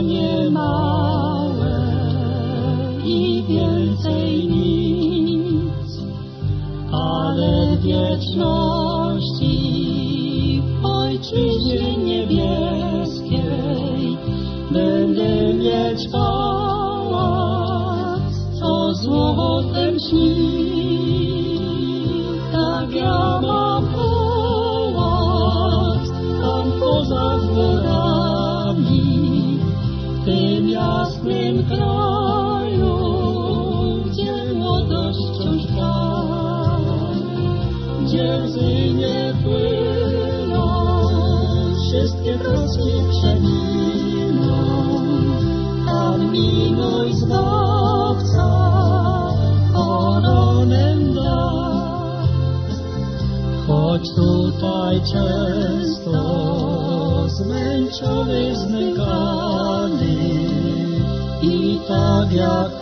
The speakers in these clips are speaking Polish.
spotkanie małe i więcej nic, ale w wieczności w Ojczyźnie niebieskiej będę mieć pałac, co złotem śni. Tak ja mam pałac tam poza górami, w tym jasnym kraju, gdzie młodość wciąż trwa, gdzie łzy nie płyną, wszystkie troski przeminą. Tam mi mój Zbawca koronę da. Choć tutaj często zmęczony, zmykany i tak jak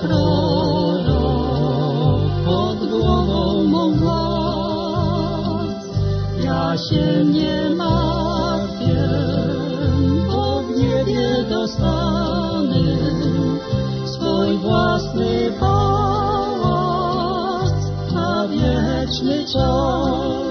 prorok pod głową mą głaz, ja się nie martwię, bo w niebie dostanę swój własny pałac na wieczny czas.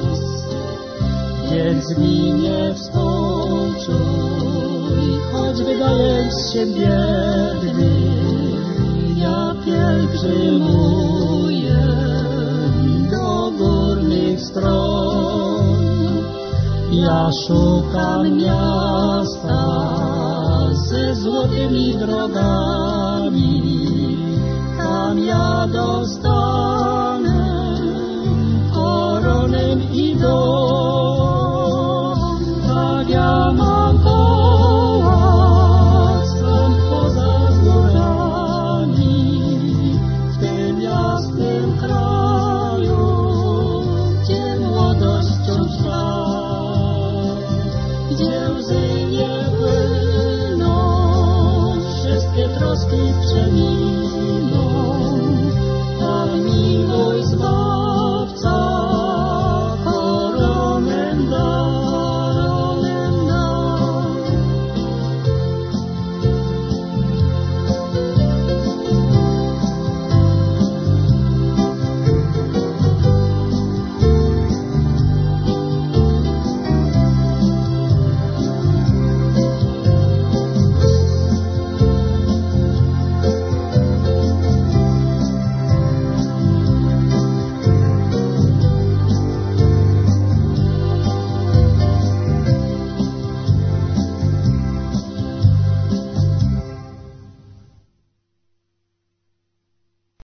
Więc mi nie współczuj, choć wydając się biedny, ja pielgrzymuję do górnych stron. Ja szukam miasta ze złotymi drogami, tam ja dostanę koronę i dom. Tak ja mam pałac tam poza górami, w tym jasnym kraju, gdzie młodość wciąż trwa, gdzie łzy nie płyną, wszystkie troski przeminą.